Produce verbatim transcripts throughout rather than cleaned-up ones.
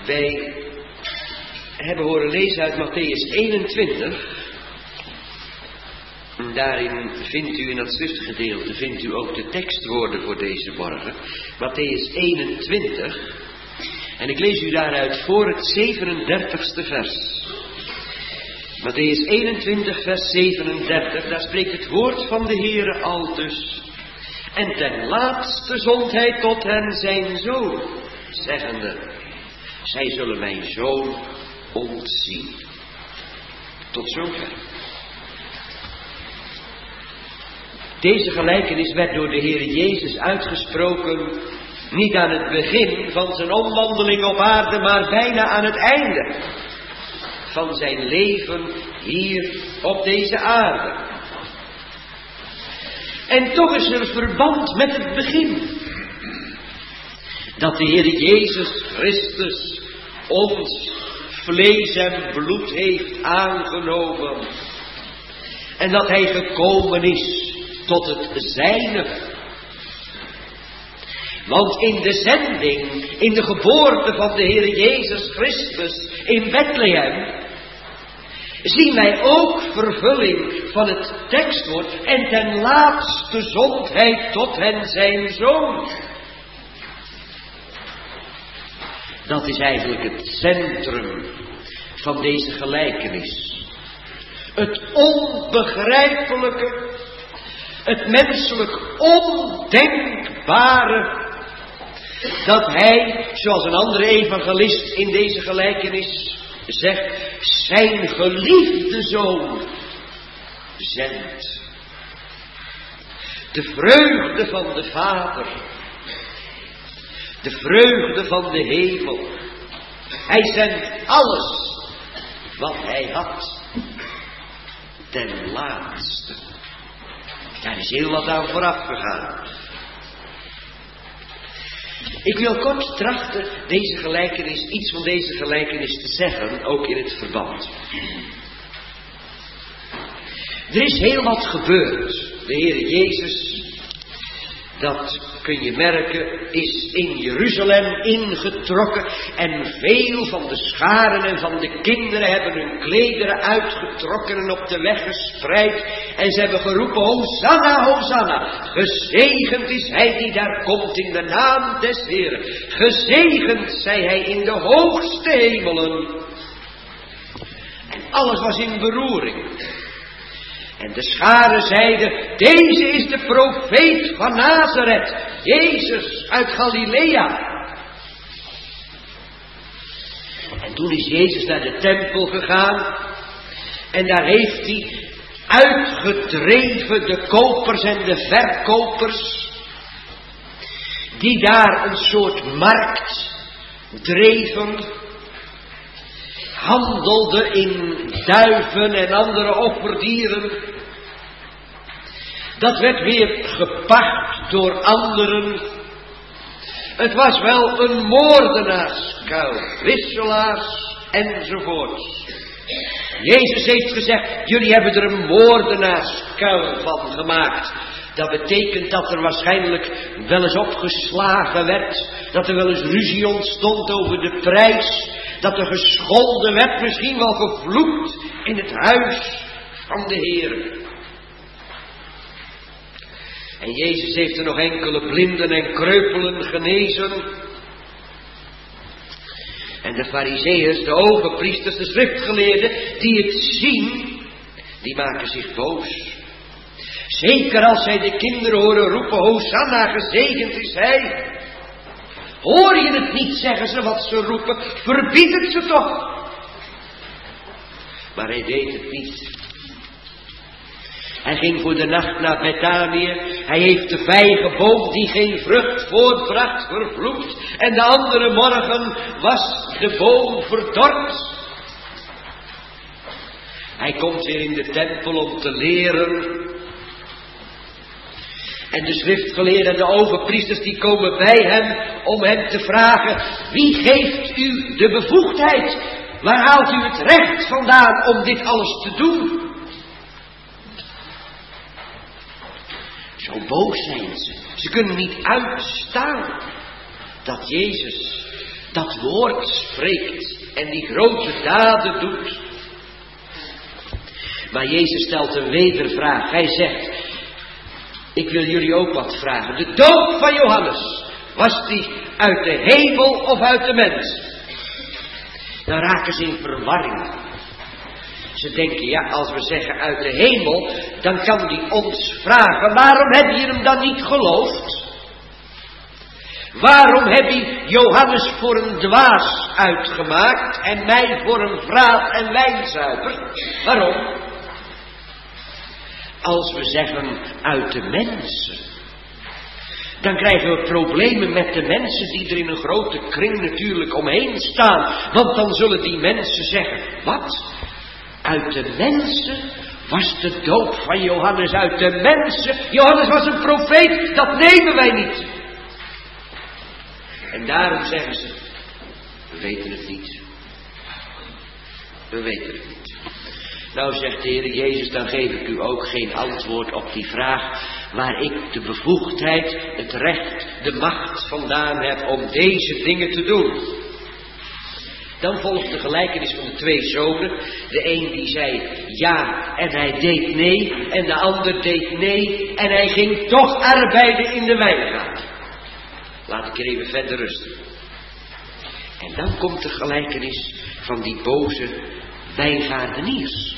Wij hebben horen lezen uit Mattheüs eenentwintig. En daarin vindt u in dat schriftgedeelte, vindt u ook de tekstwoorden voor deze morgen. Mattheüs eenentwintig. En ik lees u daaruit voor het zevenendertigste vers. Mattheüs eenentwintig, vers zevenendertig. Daar spreekt het woord van de Heere aldus. En ten laatste zond hij tot hen zijn zoon, zeggende: zij zullen mijn zoon ontzien. Tot zover. Deze gelijkenis werd door de Heer Jezus uitgesproken, niet aan het begin van zijn omwandeling op aarde, maar bijna aan het einde van zijn leven hier op deze aarde. En toch is er verband met het begin. Dat de Heer Jezus Christus ons vlees en bloed heeft aangenomen. En dat hij gekomen is tot het zijne. Want in de zending, in de geboorte van de Heer Jezus Christus in Bethlehem, zien wij ook vervulling van het tekstwoord. En ten laatste zond hij tot hen zijn zoon. Dat is eigenlijk het centrum van deze gelijkenis. Het onbegrijpelijke, het menselijk ondenkbare, dat hij, zoals een andere evangelist in deze gelijkenis zegt, zijn geliefde zoon zendt. De vreugde van de Vader, de vreugde van de hemel. Hij zendt alles wat hij had ten laatste. Daar is heel wat aan vooraf gegaan. Ik wil kort trachten deze gelijkenis, iets van deze gelijkenis te zeggen, ook in het verband. Er is heel wat gebeurd. De Heer Jezus, dat kun je merken, is in Jeruzalem ingetrokken. En veel van de scharen en van de kinderen hebben hun klederen uitgetrokken en op de weg gespreid. En ze hebben geroepen: Hosanna, Hosanna. Gezegend is hij die daar komt in de naam des Heeren. Gezegend zij hij in de hoogste hemelen. En alles was in beroering. En de scharen zeiden: deze is de profeet van Nazareth, Jezus uit Galilea. En toen is Jezus naar de tempel gegaan. En daar heeft hij uitgedreven de kopers en de verkopers, die daar een soort markt dreven, handelden in duiven en andere offerdieren. Dat werd weer gepacht door anderen. Het was wel een moordenaarskuil, wisselaars enzovoorts. Jezus heeft gezegd: jullie hebben er een moordenaarskuil van gemaakt. Dat betekent dat er waarschijnlijk wel eens opgeslagen werd. Dat er wel eens ruzie ontstond over de prijs. Dat er gescholden werd, misschien wel gevloekt in het huis van de Heer. En Jezus heeft er nog enkele blinden en kreupelen genezen. En de farizeeërs, de overpriesters, de schriftgeleerden, die het zien, die maken zich boos. Zeker als zij de kinderen horen roepen: Hosanna, gezegend is hij. Hoor je het niet, zeggen ze, wat ze roepen? Verbied het ze toch. Maar hij deed het niet. Hij ging voor de nacht naar Bethanië. Hij heeft de vijgenboom die geen vrucht voortbracht vervloekt. En de andere morgen was de boom verdord. Hij komt weer in de tempel om te leren. En de schriftgeleerden en de overpriesters die komen bij hem om hem te vragen: wie geeft u de bevoegdheid? Waar haalt u het recht vandaan om dit alles te doen? Zo boos zijn ze. Ze kunnen niet uitstaan dat Jezus dat woord spreekt en die grote daden doet. Maar Jezus stelt een wedervraag. Hij zegt, ik wil jullie ook wat vragen. De doop van Johannes, was die uit de hemel of uit de mens? Dan raken ze in verwarring. Ze denken, ja, als we zeggen uit de hemel, dan kan die ons vragen, waarom heb je hem dan niet geloofd? Waarom heb je Johannes voor een dwaas uitgemaakt en mij voor een vraat en wijnzuiper? Waarom? Als we zeggen uit de mensen, dan krijgen we problemen met de mensen die er in een grote kring natuurlijk omheen staan. Want dan zullen die mensen zeggen, wat? Uit de mensen was de doop van Johannes uit de mensen? Johannes was een profeet, dat nemen wij niet. En daarom zeggen ze, we weten het niet. We weten het niet. Nou zegt de Heer Jezus, dan geef ik u ook geen antwoord op die vraag waar ik de bevoegdheid, het recht, de macht vandaan heb om deze dingen te doen. Dan volgt de gelijkenis van de twee zonen. De een die zei ja en hij deed nee en de ander deed nee en hij ging toch arbeiden in de wijngaard. Laat ik er even verder rusten. En dan komt de gelijkenis van die boze wijngaardeniers.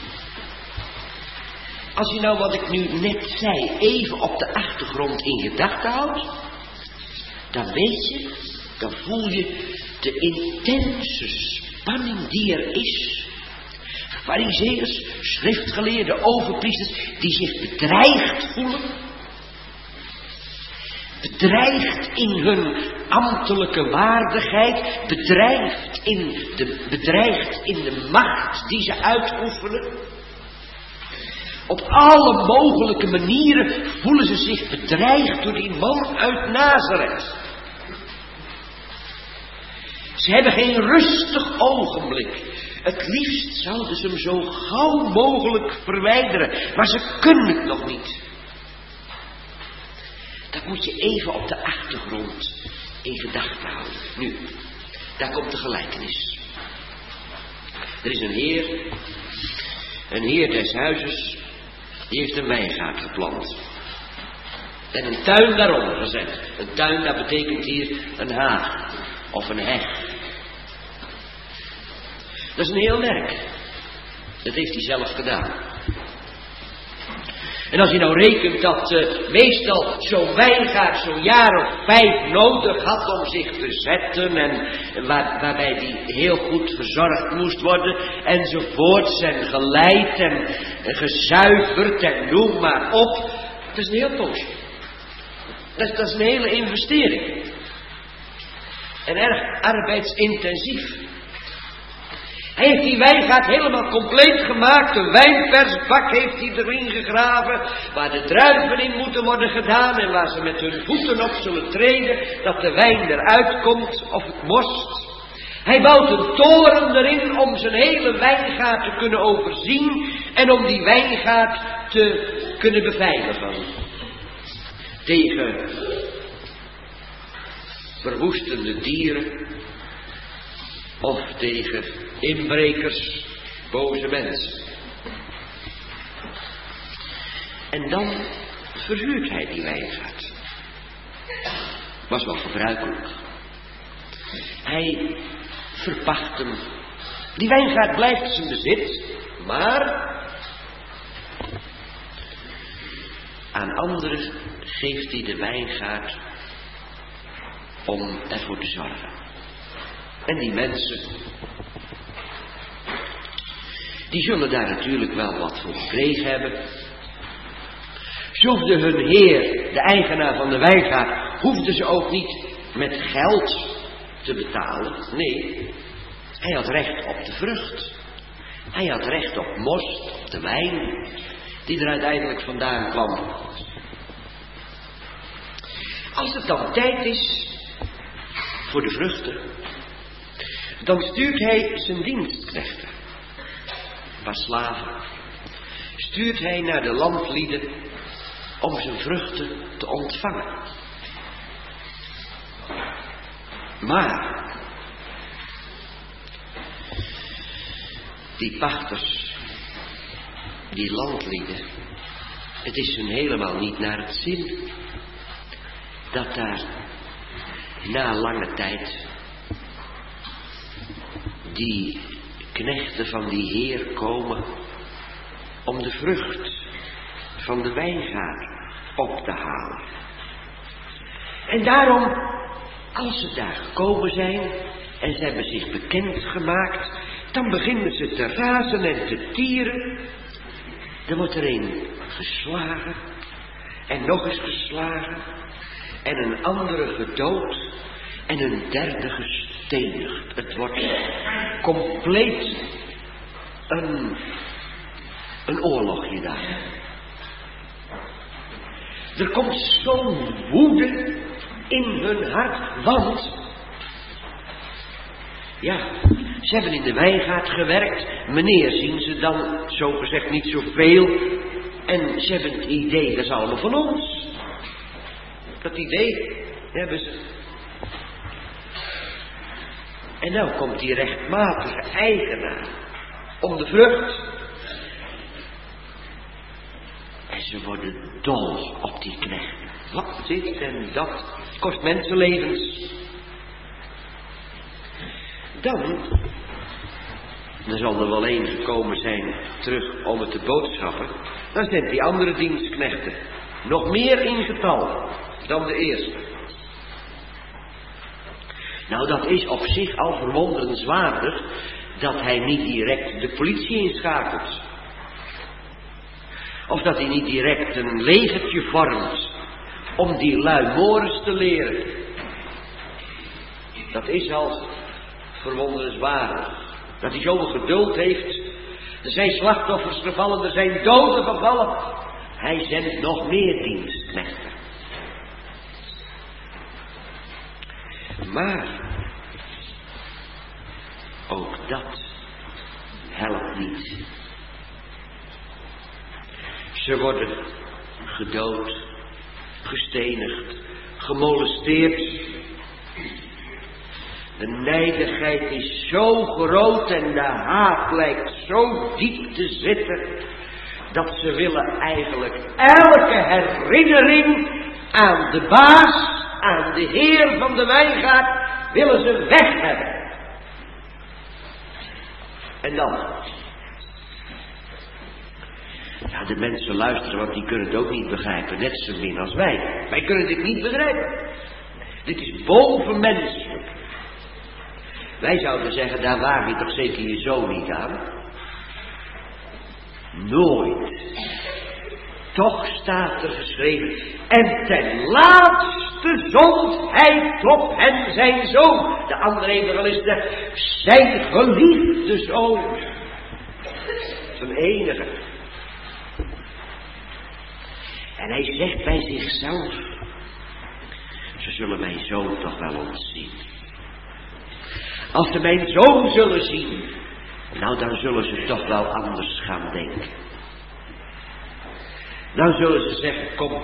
Als je nou wat ik nu net zei even op de achtergrond in gedachten houdt, dan weet je, dan voel je de intense spanning die er is. Farizeeërs, schriftgeleerden, overpriesters die zich bedreigd voelen. Bedreigd in hun ambtelijke waardigheid, bedreigd in de, bedreigd in de macht die ze uitoefenen. Op alle mogelijke manieren voelen ze zich bedreigd door die man uit Nazareth. Ze hebben geen rustig ogenblik. Het liefst zouden ze hem zo gauw mogelijk verwijderen, maar ze kunnen het nog niet. Dat moet je even op de achtergrond in gedachten houden. Nu, daar komt de gelijkenis. Er is een heer, een heer des huizes, die heeft een wijngaard geplant. En een tuin daaronder gezet. Een tuin, dat betekent hier een haag of een heg. Dat is een heel werk. Dat heeft hij zelf gedaan. En als je nou rekent dat uh, meestal zo'n wijngaard zo'n jaar of vijf nodig had om zich te zetten en waar, waarbij die heel goed verzorgd moest worden enzovoorts en geleid en, en gezuiverd en noem maar op. Dat is een heel poosje. Dat is, dat is een hele investering. En erg arbeidsintensief. Hij heeft die wijngaard helemaal compleet gemaakt. Een wijnpersbak heeft hij erin gegraven. Waar de druiven in moeten worden gedaan. En waar ze met hun voeten op zullen treden. Dat de wijn eruit komt of het most. Hij bouwt een toren erin om zijn hele wijngaard te kunnen overzien. En om die wijngaard te kunnen beveiligen. Tegen verwoestende dieren. Of tegen inbrekers, boze mensen. En dan verhuurt hij die wijngaard. Was wel gebruikelijk. Hij verpacht hem. Die wijngaard blijft zijn bezit, maar aan anderen geeft hij de wijngaard om ervoor te zorgen. En die mensen, die zullen daar natuurlijk wel wat voor gekregen hebben. Ze hoefden hun heer, de eigenaar van de wijngaard, hoefden ze ook niet met geld te betalen. Nee, hij had recht op de vrucht. Hij had recht op most, op de wijn, die er uiteindelijk vandaan kwam. Als het dan tijd is voor de vruchten, dan stuurt hij zijn dienstknechten, een paar slaven, stuurt hij naar de landlieden om zijn vruchten te ontvangen. Maar Die pachters, die landlieden, het is hun helemaal niet naar het zin dat daar na lange tijd die knechten van die Heer komen om de vrucht van de wijngaard op te halen. En daarom, als ze daar gekomen zijn en ze hebben zich bekend gemaakt, dan beginnen ze te razen en te tieren. Er wordt er een geslagen en nog eens geslagen en een andere gedood en een derde gestenigd. Het wordt compleet een, een oorlogje daar. Er komt zo'n woede in hun hart, want ja, ze hebben in de wijngaard gewerkt. Meneer zien ze dan, zogezegd, niet zoveel. En ze hebben het idee, dat is allemaal van ons. Dat idee hebben ze. En nou komt die rechtmatige eigenaar om de vrucht. En ze worden dol op die knecht. Wat dit en dat kost mensenlevens. Dan, er zal er wel één gekomen zijn terug om het te boodschappen. Dan zijn die andere dienstknechten nog meer in getal dan de eerste. Nou, dat is op zich al verwonderenswaardig dat hij niet direct de politie inschakelt. Of dat hij niet direct een legertje vormt om die lui mores te leren. Dat is al verwonderenswaardig. Dat hij zoveel geduld heeft. Er zijn slachtoffers gevallen, er zijn doden gevallen. Hij zendt nog meer dienstknechten. Maar ook dat helpt niet. Ze worden gedood, gestenigd, gemolesteerd. De nijdigheid is zo groot en de haat lijkt zo diep te zitten, dat ze willen eigenlijk elke herinnering aan de baas, aan de Heer van de wijngaard, willen ze weg hebben. En dan? Ja, de mensen luisteren, want die kunnen het ook niet begrijpen, net zo min als wij. Wij kunnen dit niet begrijpen. Dit is bovenmenselijk. Wij zouden zeggen, daar waag je toch zeker je zoon niet aan? Nooit. Toch staat er geschreven, en ten laatste zond hij tot hen zijn zoon. De andere evangelisten, zijn geliefde zoon. Zijn enige. En hij zegt bij zichzelf, ze zullen mijn zoon toch wel ontzien. Als ze mijn zoon zullen zien, nou dan zullen ze toch wel anders gaan denken. Dan zullen ze zeggen, kom,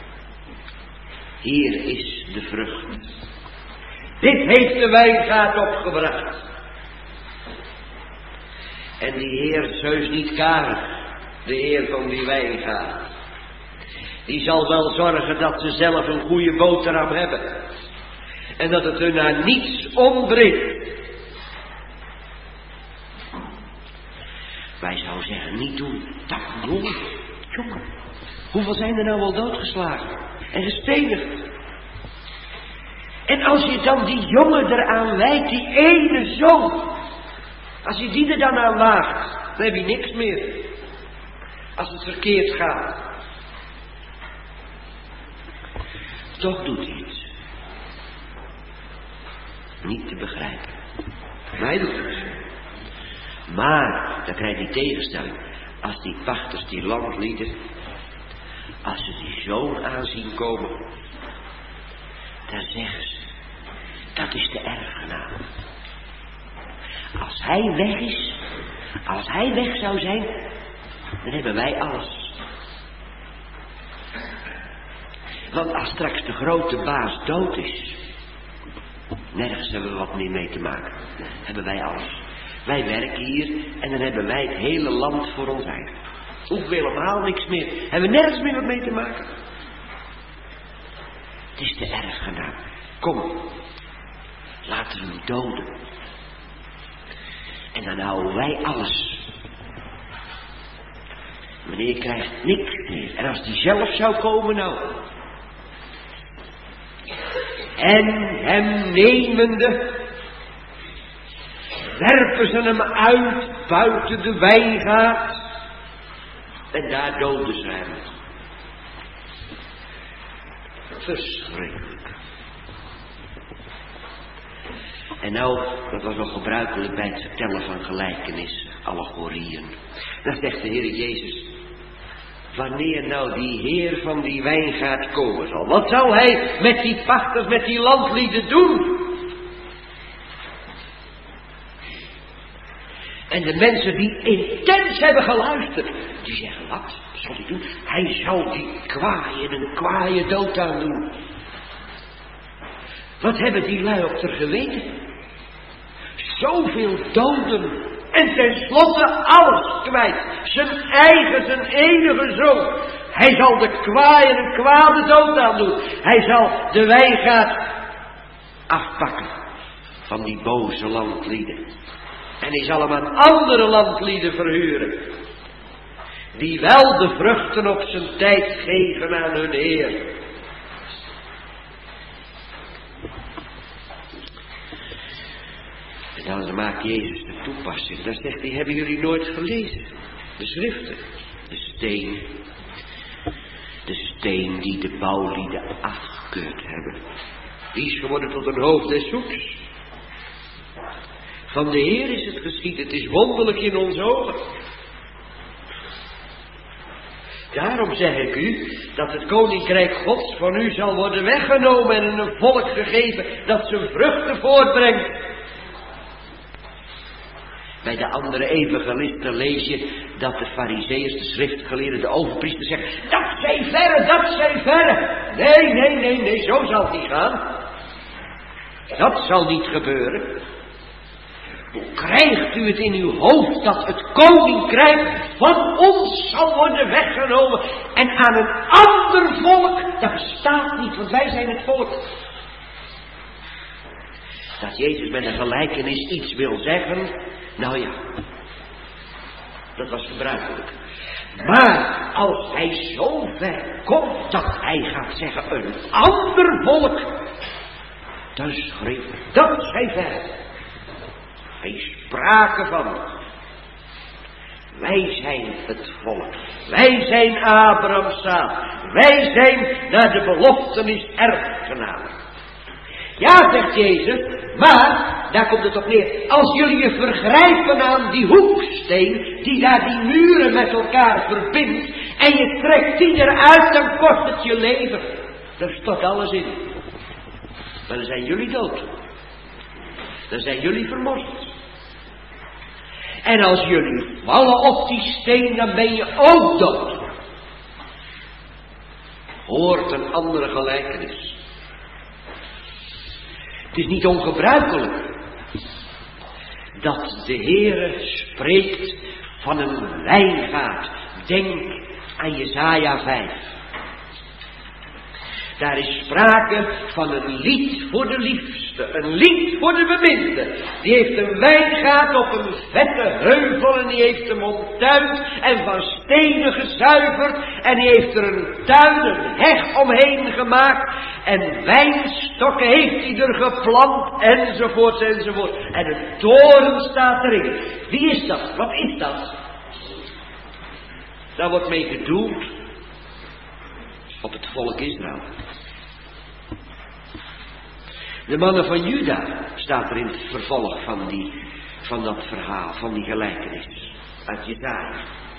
hier is de vrucht. Dit heeft de wijngaard opgebracht. En die Heer is heus niet karig, de Heer van die wijngaard. Die zal wel zorgen dat ze zelf een goede boterham hebben. En dat het hun aan niets ontbreekt. Wij zouden zeggen, niet doen. Dat jongen, jongen. Hoeveel zijn er nou al doodgeslagen en gestenigd? En als je dan die jongen eraan wijdt, die ene zoon. Als je die er dan aan waagt, dan heb je niks meer. Als het verkeerd gaat. Toch doet hij het. Niet te begrijpen. Wij doen het. Maar, dan krijg je die tegenstelling. Als die pachters, die landlieden, als ze die zoon aanzien komen, dan zeggen ze, dat is de erfgenaam. Als hij weg is, als hij weg zou zijn, dan hebben wij alles. Want als straks de grote baas dood is, nergens hebben we wat meer mee te maken. Hebben wij alles. Wij werken hier en dan hebben wij het hele land voor ons eigen. Hoeven we helemaal niks meer. Hebben we nergens meer wat mee te maken. Het is te erg gedaan. Kom, laten we hem doden. En dan houden wij alles. Meneer krijgt niks meer. En als die zelf zou komen nou. En hem nemende, werpen ze hem uit buiten de wijngaard. En daar doden ze hem. Verschrikkelijk. En nou, dat was nog gebruikelijk bij het vertellen van gelijkenissen, allegorieën. Dan zegt de Heer Jezus, wanneer nou die Heer van die wijngaard komen zal, wat zal hij met die pachters, met die landlieden doen? En de mensen die intens hebben geluisterd, die zeggen, wat zal hij doen? Hij zal die kwaaien een kwaaie dood aan doen. Wat hebben die lui op ter geweten? Zoveel doden. En tenslotte alles kwijt. Zijn eigen, zijn enige zoon. Hij zal de kwaaien een kwade dood aan doen. Hij zal de wijngaard afpakken van die boze landlieden. En hij zal hem aan andere landlieden verhuren. Die wel de vruchten op zijn tijd geven aan hun Heer. En dan maakt Jezus de toepassing. Dan zegt hij, hebben jullie nooit gelezen? De schriften. De steen. De steen die de bouwlieden afgekeurd hebben. Die is geworden tot een hoofd des hoeks. Van de Heer is het geschied. Het is wonderlijk in onze ogen. Daarom zeg ik u dat het koninkrijk Gods van u zal worden weggenomen en een volk gegeven dat zijn vruchten voortbrengt. Bij de andere evangelisten lees je dat de farizeeërs, de schriftgeleerden, de overpriesters zeggen, dat zij verre, dat zij verre. Nee, nee, nee, nee, zo zal het niet gaan. Dat zal niet gebeuren. Hoe krijgt u het in uw hoofd dat het koninkrijk van ons zal worden weggenomen en aan een ander volk? Dat bestaat niet, want wij zijn het volk. Dat Jezus met een gelijkenis iets wil zeggen, nou ja, dat was gebruikelijk. Maar als hij zo ver komt dat hij gaat zeggen een ander volk, dan schreef dat zij ver. Geen sprake van. Wij zijn het volk. Wij zijn Abraham's zaad. Wij zijn naar de beloftenis erfgenamen. Ja, zegt Jezus, maar, daar komt het op neer, als jullie je vergrijpen aan die hoeksteen, die daar die muren met elkaar verbindt, en je trekt die eruit, dan kost het je leven. Daar stort alles in. Maar dan zijn jullie dood. Dan zijn jullie vermoord. En als jullie vallen op die steen, dan ben je ook dood. Hoort een andere gelijkenis. Het is niet ongebruikelijk dat de Heere spreekt van een wijngaard. Denk aan Jesaja vijf. Daar is sprake van een lied voor de liefste, een lied voor de beminde. Die heeft een wijngaard op een vette heuvel en die heeft hem omtuind en van stenen gezuiverd. En die heeft er een tuin, een heg omheen gemaakt en wijnstokken heeft hij er geplant enzovoort enzovoort. En een toren staat erin. Wie is dat? Wat is dat? Daar wordt mee gedoeld op het volk Israël. De mannen van Juda staat er in het vervolg van, die, van dat verhaal, van die gelijkenis uit Jesaja.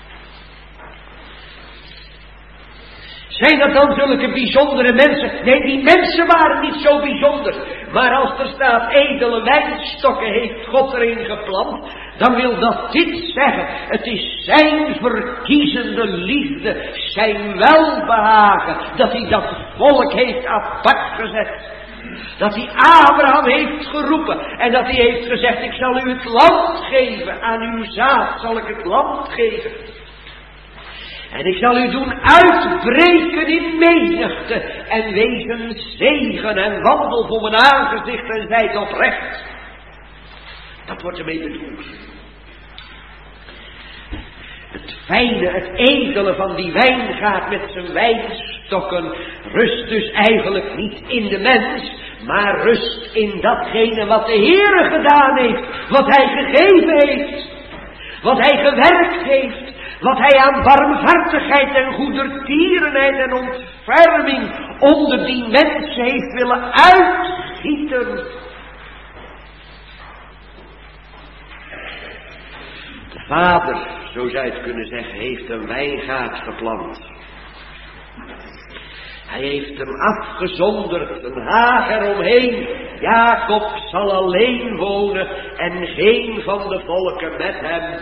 Zijn dat dan zulke bijzondere mensen? Nee, die mensen waren niet zo bijzonder. Maar als er staat edele wijnstokken heeft God erin geplant, dan wil dat dit zeggen. Het is zijn verkiezende liefde, zijn welbehagen, dat hij dat volk heeft apart gezet. Dat hij Abraham heeft geroepen en dat hij heeft gezegd, ik zal u het land geven, aan uw zaad zal ik het land geven. En ik zal u doen uitbreken in menigte en wees een zegen en wandel voor mijn aangezicht en zijt oprecht. Dat wordt ermee bedoeld. Het fijne, het edele van die wijngaard met zijn wijnstokken rust dus eigenlijk niet in de mens, maar rust in datgene wat de Heere gedaan heeft, wat hij gegeven heeft, wat hij gewerkt heeft, wat hij aan barmhartigheid en goedertierenheid en ontferming onder die mensen heeft willen uitschieten. De Vader, zo zou je het kunnen zeggen, heeft een wijngaard geplant. Hij heeft hem afgezonderd, een haag eromheen. Jacob zal alleen wonen en geen van de volken met hem.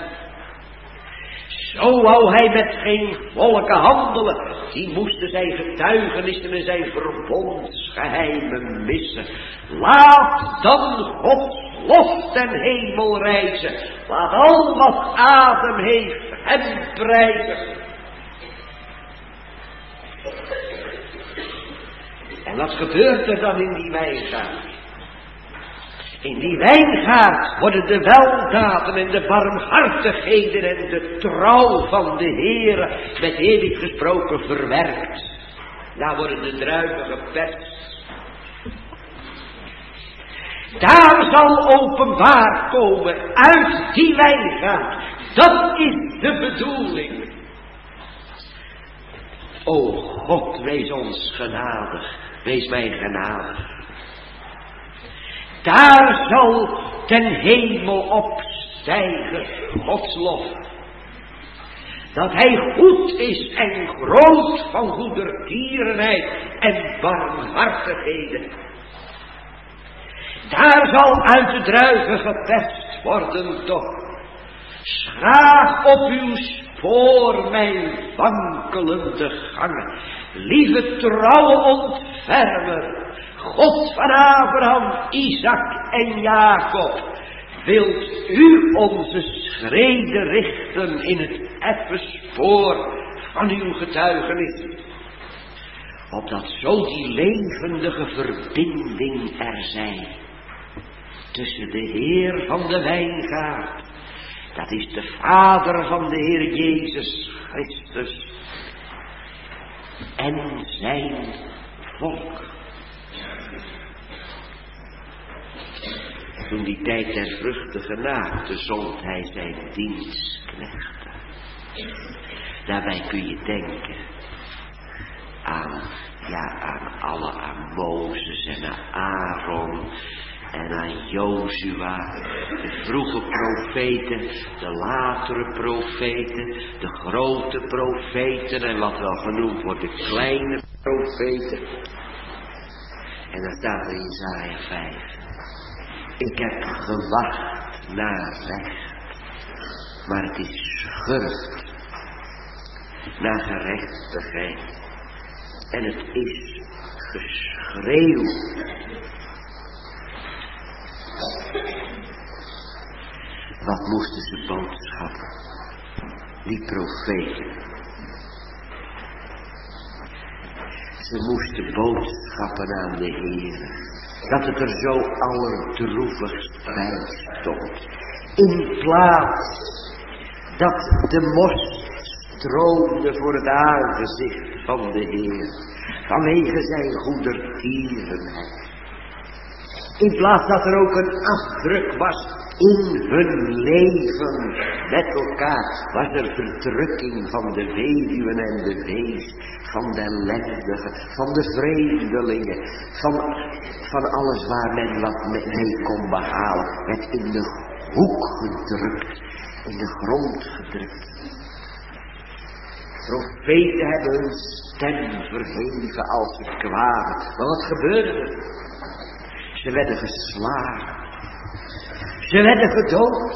Zo wou hij met geen volken handelen. Die moesten zijn getuigenissen en zijn verbondsgeheimen missen. Laat dan Gods lof ten hemel reizen. Laat al wat adem heeft hem prijzen. En wat gebeurt er dan in die wijngaard? In die wijngaard worden de weldaden en de barmhartigheden en de trouw van de Heere met eerlijk gesproken verwerkt. Daar worden de druiven geperst. Daar zal openbaar komen uit die wijngaard. Dat is de bedoeling. O God, wees ons genadig. Wees mij genadig. Daar zal ten hemel opstijgen Gods lof. Dat hij goed is en groot van goedertierenheid en barmhartigheden. Daar zal uit de druiven geperst worden toch. Schraag op uw spoor mijn wankelende gangen. Lieve trouwe ontfermer, God van Abraham, Isaac en Jacob, wilt u onze schreden richten in het effen spoor van uw getuigenis, opdat zo die levendige verbinding er zij tussen de Heer van de wijngaard, dat is de Vader van de Heer Jezus Christus, en zijn volk. Toen die tijd der vruchten genaakte, zond hij zijn dienstknechten. Daarbij kun je denken aan, ja, aan alle, aan Mozes en aan Aaron en aan Jozua, de vroege profeten, de latere profeten, de grote profeten en wat wel genoemd wordt, de kleine profeten. En dan staat er in Jesaja vijf. Ik heb gewacht naar recht, maar het is schurft naar gerechtigheid. En het is geschreeuw. Wat moesten ze boodschappen? Die profeten. Ze moesten boodschappen aan de Heer. Dat het er zo allerdroevigst bij stond. In plaats dat de most stroomde voor het aangezicht van de Heer. Vanwege zijn goedertierenheid. In plaats dat er ook een afdruk was in hun leven met elkaar, was er verdrukking van de weduwen en de wees, van de ellendigen, van de vreemdelingen, van, van alles waar men wat mee kon behalen, werd in de hoek gedrukt, in de grond gedrukt. Profeten hebben hun stem verheven als ze kwamen. Maar wat gebeurde er? Ze werden geslagen. Ze werden gedood.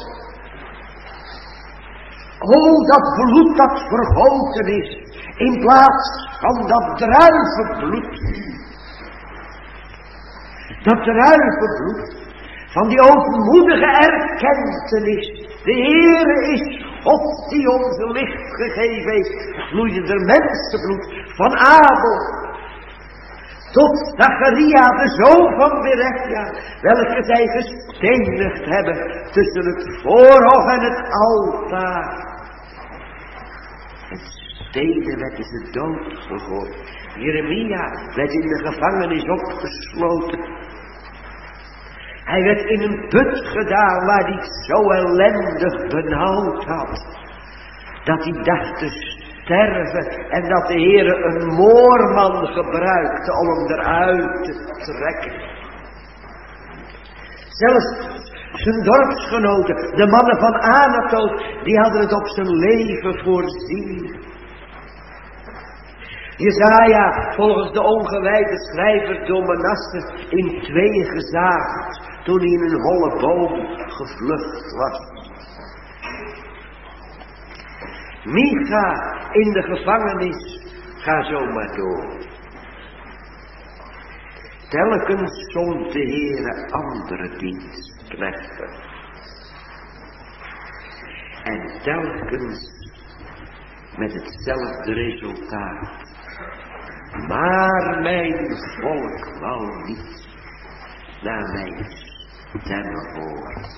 O, dat bloed dat vergoten is, in plaats van dat druivenbloed. Dat druipenbloed van die overmoedige erkentenis. De Heere is God die ons licht gegeven heeft. Vloeide er mensenbloed van Abel tot Zacharia, de zoon van Berechia, welke zij gestenigd hebben tussen het voorhof en het altaar. Het steden werden ze doodgegooid. Jeremia werd in de gevangenis opgesloten. Hij werd in een put gedaan waar hij zo ellendig benauwd had, dat hij dacht te sterven en dat de Heere een moorman gebruikte om hem eruit te trekken. Zelfs zijn dorpsgenoten, de mannen van Anatoot, die hadden het op zijn leven voorzien. Jesaja, volgens de ongewijde schrijver door Manasse, in tweeën gezaagd toen hij in een holle boom gevlucht was. Micha in de gevangenis, ga zo maar door. Telkens zond de Heere andere dienstknechten. En telkens met hetzelfde resultaat. Maar mijn volk wou niet naar mijn stemmen horen.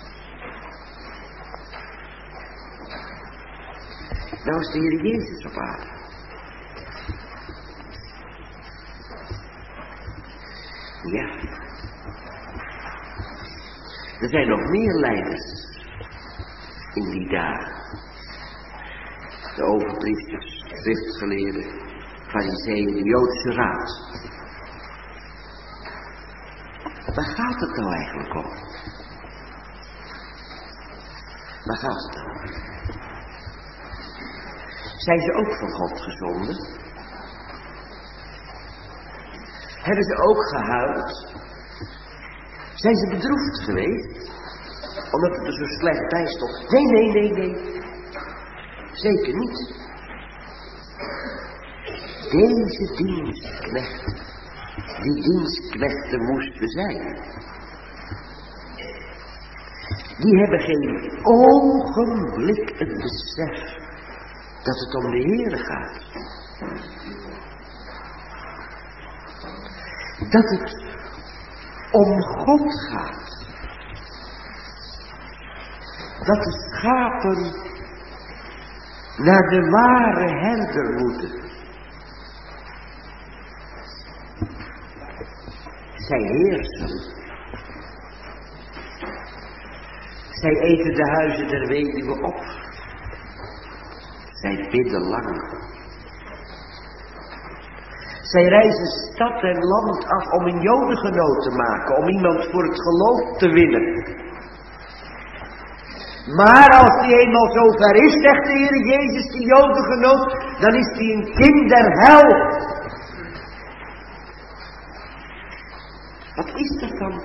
Nou is de Heer Jezus op aarde. Ja. Er zijn nog meer leiders in die dagen. De overpriesters, schriftgeleerden, farizeeën, de Joodse raad. Waar gaat het nou eigenlijk om? Waar gaat het om? Zijn ze ook van God gezonden? Hebben ze ook gehuild? Zijn ze bedroefd geweest? Omdat het er zo slecht bij stond? Nee, nee, nee, nee. Zeker niet. Deze dienstknechten, die dienstknechten moesten zijn, die hebben geen ogenblik het besef dat het om de Heere gaat. Dat het om God gaat. Dat de schapen naar de ware herder moeten. Zij heersen. Zij eten de huizen der weduwe op. Zij bidden lang. Zij reizen stad en land af om een jodengenoot te maken, om iemand voor het geloof te winnen. Maar als die eenmaal zo ver is, zegt de Heer Jezus, die jodengenoot, dan is die een kind der hel. Wat is dat dan?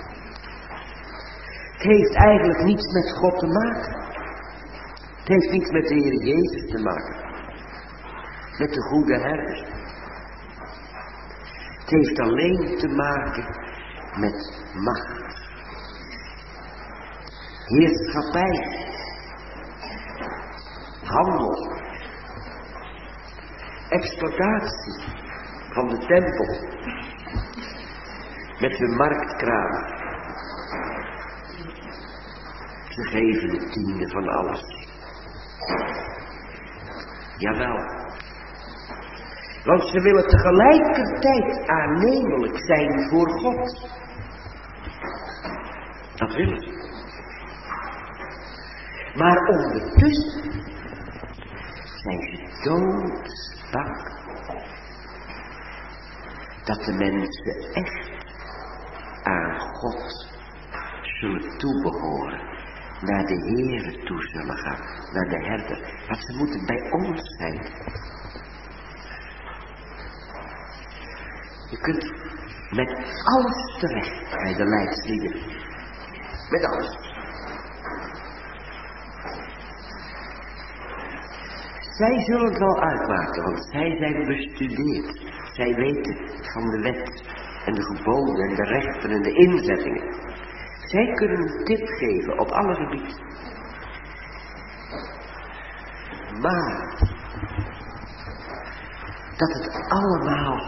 Het heeft eigenlijk niets met God te maken. Het heeft niets met de Heer Jezus te maken. Met de goede herder. Het heeft alleen te maken met macht. Heerschappij. Handel. Exploitatie van de tempel. Met hun marktkraam. Ze geven de tiende van alles. Jawel. Want ze willen tegelijkertijd aannemelijk zijn voor God. Dat willen ze. Maar ondertussen zijn ze doodsbang dat de mensen echt aan God zullen toebehoren. Naar de Heere toe zullen gaan. Naar de herder. Want ze moeten bij ons zijn. Je kunt met alles terecht bij de leidslieden. Met alles. Zij zullen het wel uitmaken, want zij zijn bestudeerd. Zij weten van de wet. en de geboden en de rechten en de inzettingen. Zij kunnen een tip geven op alle gebieden. Maar dat het allemaal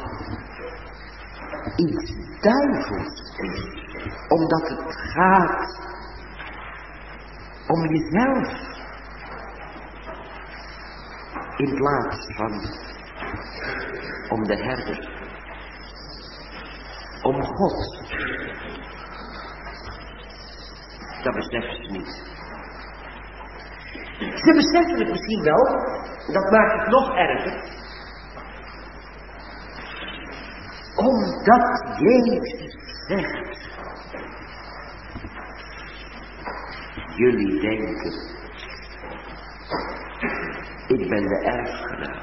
iets duivels is, omdat het gaat om jezelf in plaats van om de herder, om God. Dat beseffen ze niet. Ze beseffen het misschien wel, dat maakt het nog erger, omdat Jezus zegt, jullie denken, ik ben de erfgenaam,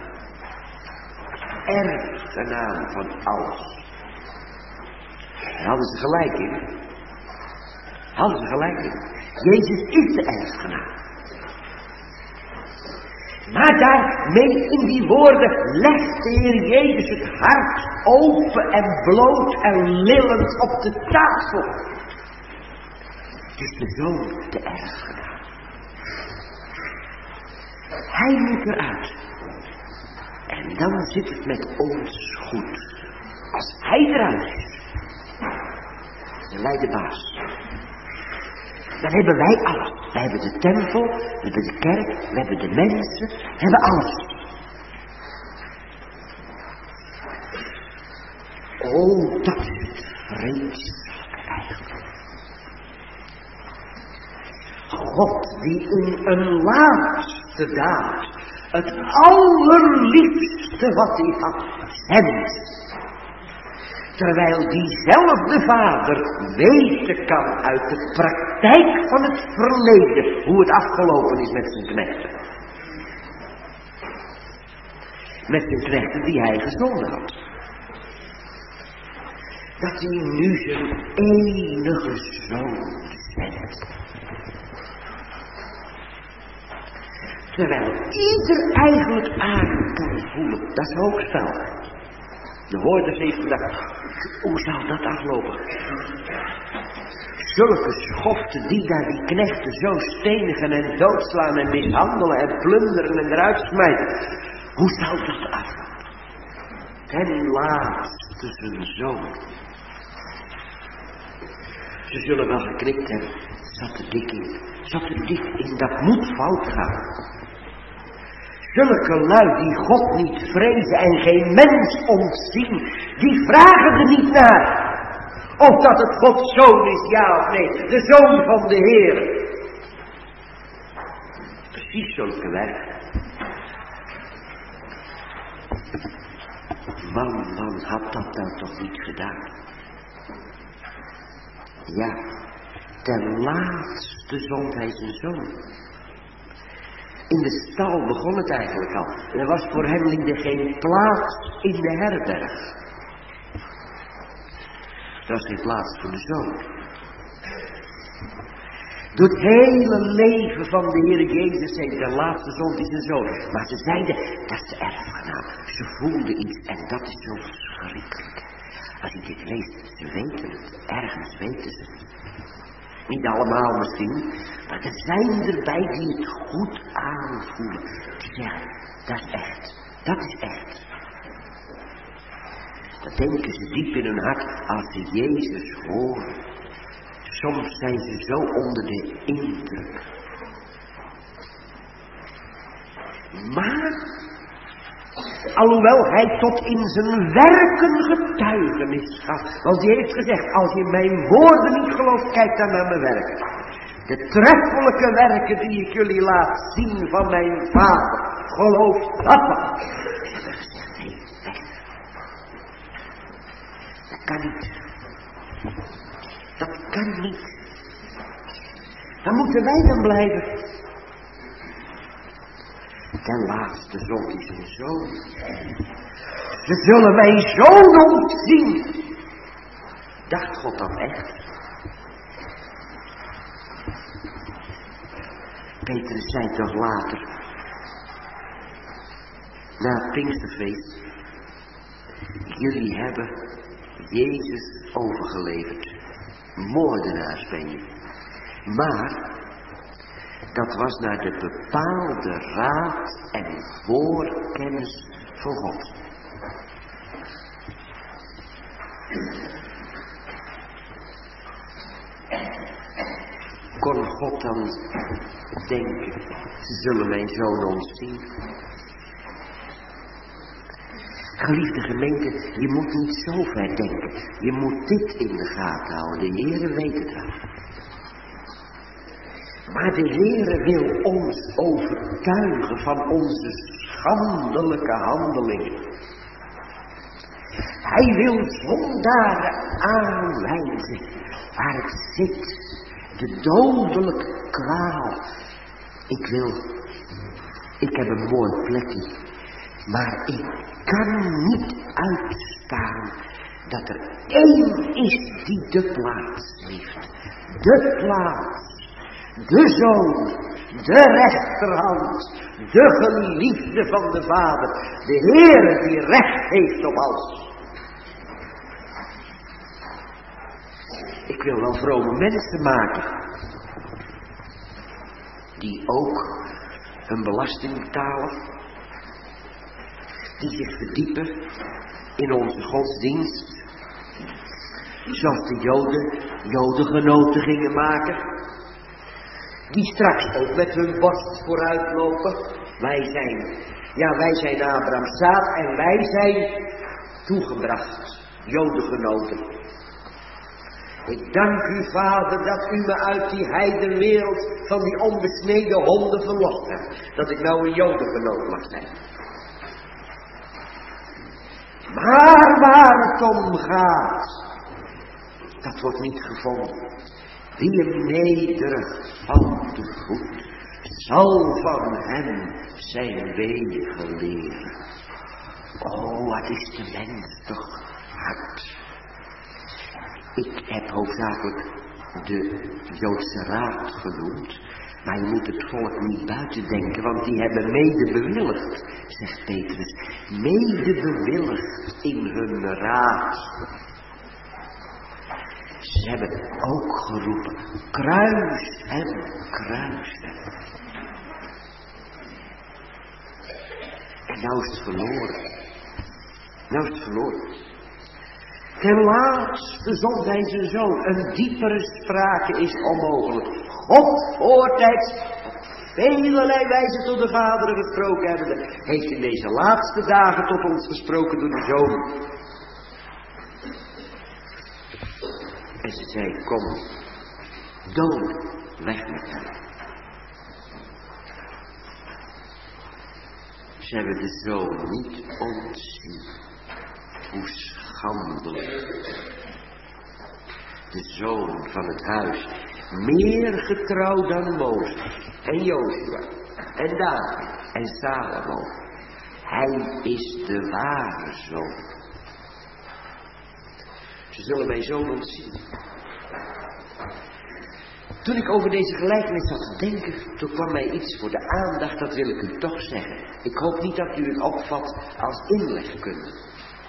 erfgenaam van alles. Daar hadden ze gelijk in. Hadden ze gelijk in. Jezus is de erfgenaam. Maar daarmee in die woorden legt de Heer Jezus het hart open en bloot en lillend op de tafel. Het is de Zoon, de erfgenaam. Hij moet eruit. En dan zit het met ons goed. Als hij eruit is, dan leidt de baas. Dan hebben wij alles. We hebben de tempel, we hebben de kerk, we hebben de mensen, we hebben alles. Oh, dat is het vreselijke eigenlijk. God die in een laatste daad het allerliefste wat hij had zendt. Terwijl diezelfde vader weten kan uit de praktijk van het verleden hoe het afgelopen is met zijn knechten. Met zijn knechten die hij gezonden had. Dat hij nu zijn enige zoon zendt. Terwijl ieder eigenlijk aan kan voelen, dat is hoogspel. De hoorders heeft gedacht, hoe zou dat aflopen? Zulke schoften die daar die knechten zo stenigen en doodslaan en mishandelen en plunderen en eruit smijten. Hoe zou dat aflopen? Ten laatste zijn zoon. Ze zullen wel geknikt hebben. Zat er dik in. Zat er dik in. Dat moet fout gaan. Zulke lui die God niet vrezen en geen mens ontzien, die vragen er niet naar. Of dat het Gods zoon is, ja of nee. De zoon van de Heer. Precies zulke werk. Man, man, had dat nou toch niet gedaan. Ja, ten laatste zond hij zijn zoon. In de stal begon het eigenlijk al. Er was voor hem er geen plaats in de herberg. Er was geen plaats voor de zoon. Door het hele leven van de Heer Jezus zei de laatste zoon is een zoon. Maar ze zeiden, dat is de erfgenaam. Ze voelden iets en dat is zo verschrikkelijk. Als je dit leest, ze weten het. Ergens weten ze het. Niet allemaal misschien, maar er zijn erbij die het goed aanvoelen. Die zeggen, dat is echt, dat is echt. Dat denken ze diep in hun hart als ze Jezus horen. Soms zijn ze zo onder de indruk. Maar, alhoewel hij tot in zijn werken getuigenis gaf. Want hij heeft gezegd, als je mijn woorden niet gelooft, kijk dan naar mijn werken. De treffelijke werken die ik jullie laat zien van mijn vader. Geloof dat dan. Ze hebben gezegd, nee, weg. Dat kan niet. Dat kan niet. Dan moeten wij dan blijven. Ten laatste zond hij zijn zoon. Ze zullen mijn zoon ontzien. Dacht God dat echt? Petrus zei toch later, na het Pinksterfeest, jullie hebben Jezus overgeleverd. Moordenaars ben je. Maar dat was naar de bepaalde raad en voorkennis van God. Kon God dan denken, ze zullen mijn zoon ontzien? Geliefde gemeente, je moet niet zo ver denken. Je moet dit in de gaten houden. De Heere weet het wel. Maar de Heere wil ons overtuigen van onze schandelijke handelingen. Hij wil zondaren aanwijzen waar het zit. De dodelijke kwaal. Ik wil, ik heb een mooi plekje, maar ik kan niet uitstaan dat er één is die de plaats heeft. De plaats, de zoon, de rechterhand, de geliefde van de Vader, de Heere die recht heeft op alles. Ik wil wel vrome mensen maken, die ook een belasting betalen, die zich verdiepen in onze godsdienst, zoals de Joden Jodengenoten gingen maken, die straks ook met hun borst vooruit lopen. Wij zijn, ja wij zijn Abraham's zaad en wij zijn toegebracht, Jodengenoten. Ik dank u, Vader, dat u me uit die heidenwereld van die onbesneden honden verlost hebt. Dat ik nou een Jodengenoot mag zijn. Maar waar het om gaat, dat wordt niet gevonden. Wie hem nederig van de voet, zal van hem zijn wegen leren. Oh, wat is de mens toch hard. Ik heb hoofdzakelijk de Joodse Raad genoemd, maar je moet het volk niet buiten denken, want die hebben mede bewilligd, zegt Petrus, mede bewilligd in hun raad. Ze hebben ook geroepen, kruis hem, kruis hem. En nou is het verloren. Nou is het verloren. Ten laatste zond hij zijn zoon. Een diepere sprake is onmogelijk. God voortijds op velelei wijze tot de vaderen gesproken hebbende, heeft in deze laatste dagen tot ons gesproken door de zoon. En ze zei, kom, dood, weg met hem. Ze hebben de zoon niet ontzien. Hoe schandelijk. De zoon van het huis, meer getrouw dan Mozes en Jozua en David en Salomo. Hij is de ware zoon. Ze zullen mijn zoon ontzien. Toen ik over deze gelijkenis zat te denken, toen kwam mij iets voor de aandacht, dat wil ik u toch zeggen. Ik hoop niet dat u het opvat als inlegkunde.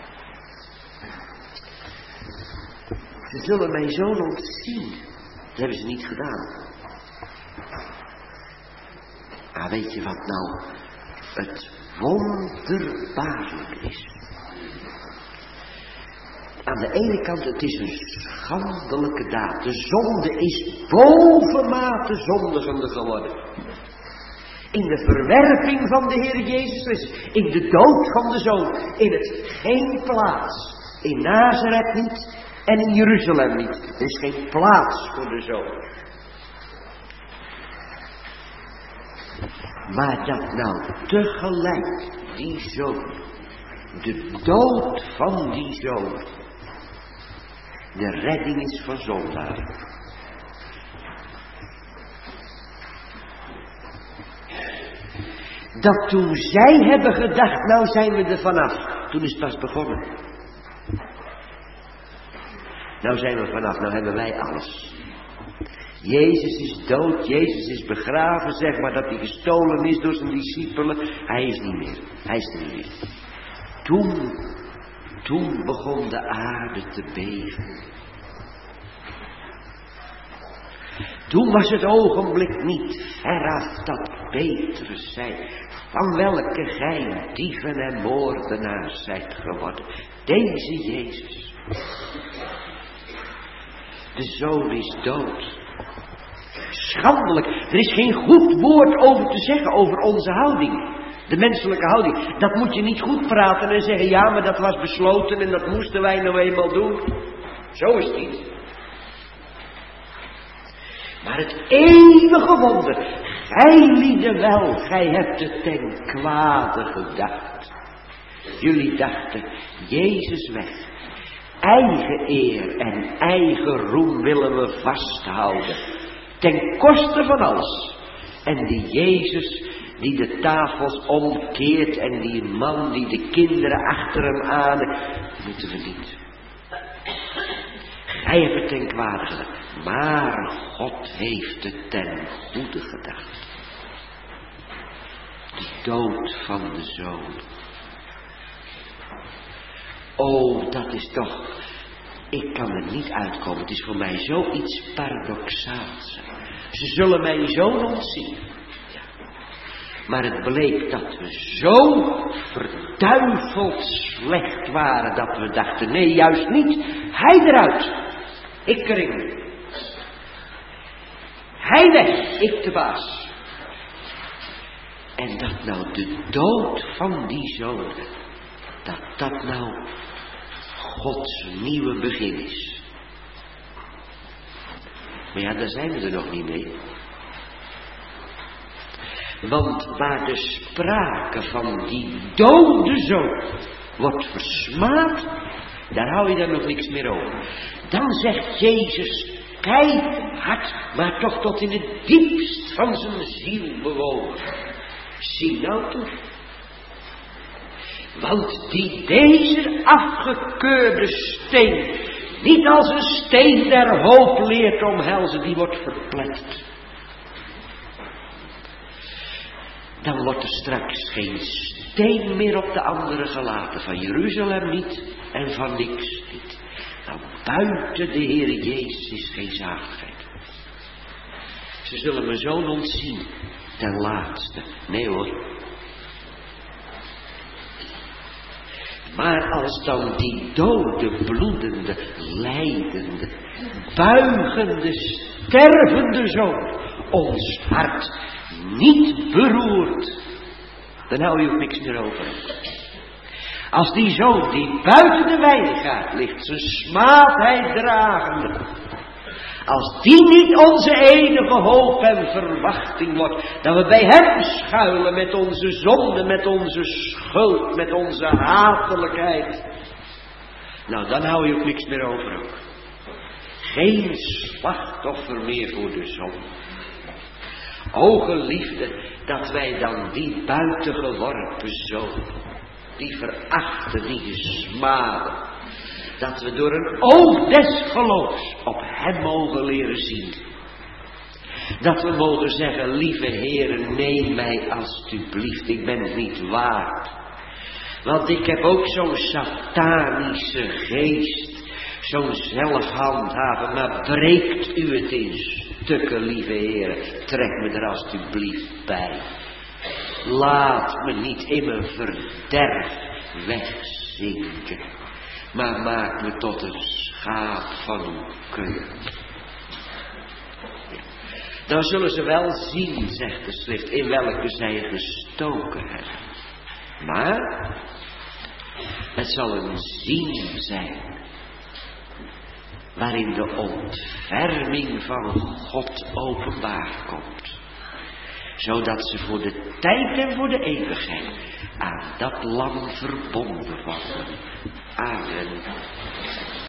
Ze zullen mijn zoon ontzien. Dat hebben ze niet gedaan. Maar weet je wat nou het wonderbaarlijk is? Aan de ene kant, het is een schandelijke daad. De zonde is bovenmate zondigende geworden. In de verwerping van de Heer Jezus Christus. In de dood van de Zoon. In het geen plaats. In Nazareth niet. En in Jeruzalem niet. Er is geen plaats voor de Zoon. Maar dat nou tegelijk die Zoon. De dood van die Zoon. De redding is van zondaren. Dat toen zij hebben gedacht, nou zijn we er vanaf. Toen is het pas begonnen. Nou zijn we vanaf, nou hebben wij alles. Jezus is dood, Jezus is begraven, zeg maar dat hij gestolen is door zijn discipelen. Hij is niet meer, hij is er niet meer. Toen, Toen begon de aarde te beven. Toen was het ogenblik niet veraf dat Petrus zei: van welke gij dieven en moordenaars zijt geworden. Deze Jezus. De Zoon is dood. Schandelijk. Er is geen goed woord over te zeggen over onze houding. De menselijke houding. Dat moet je niet goed praten en zeggen: ja, maar dat was besloten en dat moesten wij nou eenmaal doen. Zo is het niet. Maar het eeuwige wonder. Gij lieden wel, gij hebt het ten kwade gedacht. Jullie dachten: Jezus weg. Eigen eer en eigen roem willen we vasthouden. Ten koste van alles. En die Jezus die de tafels omkeert en die man die de kinderen achter hem aan, moeten we niet. Gij hebt het ten kwade gedacht. Maar God heeft het ten goede gedacht. De dood van de Zoon. Oh, dat is toch... Ik kan er niet uitkomen. Het is voor mij zoiets paradoxaals. Ze zullen mijn Zoon ontzien. Ja. Maar het bleek dat we zo verduiveld slecht waren dat we dachten: nee, juist niet. Hij eruit. Ik erin. Hij weg. Ik de baas. En dat nou de dood van die Zoon, dat dat nou Gods nieuwe begin is. Maar ja, daar zijn we er nog niet mee. Want waar de sprake van die dode Zoon wordt versmaad, daar hou je dan nog niks meer over. Dan zegt Jezus keihard, maar toch tot in het diepst van zijn ziel bewogen: zie nou toe. Want die deze afgekeurde steen niet als een steen der hoop leert omhelzen, die wordt verpletterd. Dan wordt er straks geen steen meer op de andere gelaten. Van Jeruzalem niet en van niks niet. Nou, buiten de Heer Jezus is geen zaligheid. Ze zullen mijn Zoon ontzien ten laatste. Nee hoor. Maar als dan die dode, bloedende, lijdende, buigende, stervende Zoon ons hart niet beroert, dan hou je ook niks meer over. Als die Zoon die buiten de wijngaard ligt, zijn smaadheid dragende, als die niet onze enige hoop en verwachting wordt, dat we bij hem schuilen met onze zonde, met onze schuld, met onze hatelijkheid, nou dan hou je ook niks meer over ook. Geen slachtoffer meer voor de zonde. O geliefde, dat wij dan die buitengeworpen Zoon, die verachten, die gesmaden, dat we door een oog des geloofs op hem mogen leren zien. Dat we mogen zeggen: lieve Heere, neem mij alstublieft, ik ben het niet waard. Want ik heb ook zo'n satanische geest, zo'n zelfhandhaven, maar breekt u het in stukken, lieve Heere, trek me er alstublieft bij. Laat me niet in mijn verderf wegzinken, maar maak me tot een schaap van uw kudde. Ja. Dan zullen ze wel zien, zegt de schrift, in welke zij gestoken hebben. Maar het zal een zien zijn waarin de ontferming van God openbaar komt. Zodat ze voor de tijd en voor de eeuwigheid aan dat lam verbonden worden. Amen.